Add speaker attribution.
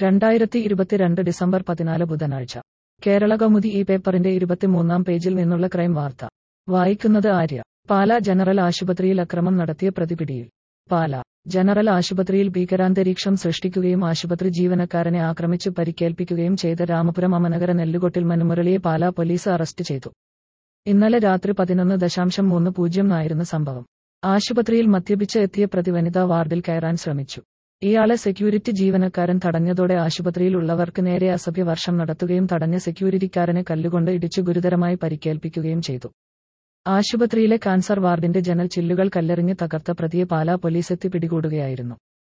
Speaker 1: 2022 December 14 ബുധനാഴ്ച. കേരളകൗമുദി ഈ പേപ്പറിന്റെ 23-ാം പേജിൽ നിന്നുള്ള ക്രൈം വാർത്ത. വായിക്കുന്നത് ആര്യ. പാലാ ജനറൽ ആശുപത്രിയിൽ അക്രമം നടത്തിയ പ്രതി പിടിയിൽ. പാലാ ജനറൽ ആശുപത്രിയിൽ ഭീകരാന്തരീക്ഷം സൃഷ്ടിക്കുകയും ആശുപത്രി ജീവനക്കാരനെ ആക്രമിച്ചു പരിക്കേൽപ്പിക്കുകയും ചെയ്ത രാമപുരം അമനഗര നെല്ലുകൊട്ടിൽ മനുമുരളിയെ പാലാ പോലീസ് അറസ്റ്റ് ചെയ്തു. ഇന്നലെ രാത്രി 11:30 സംഭവം. ആശുപത്രിയിൽ മദ്യപിച്ച് എത്തിയ പ്രതി വനിതാ വാർഡിൽ കയറാൻ ശ്രമിച്ചു. ഇയാളെ സെക്യൂരിറ്റി ജീവനക്കാരൻ തടഞ്ഞതോടെ ആശുപത്രിയിൽ ഉള്ളവർക്ക് നേരെ അസഭ്യവർഷം നടത്തുകയും തടഞ്ഞ സെക്യൂരിറ്റിക്കാരനെ കല്ലുകൊണ്ട് ഇടിച്ചു ഗുരുതരമായി പരിക്കേൽപ്പിക്കുകയും ചെയ്തു. ആശുപത്രിയിലെ കാൻസർ വാർഡിന്റെ ജനൽ ചില്ലുകൾ കല്ലെറിഞ്ഞ് തകർത്ത പ്രതിയെ പാലാ പോലീസ് എത്തി പിടികൂടുകയായിരുന്നു.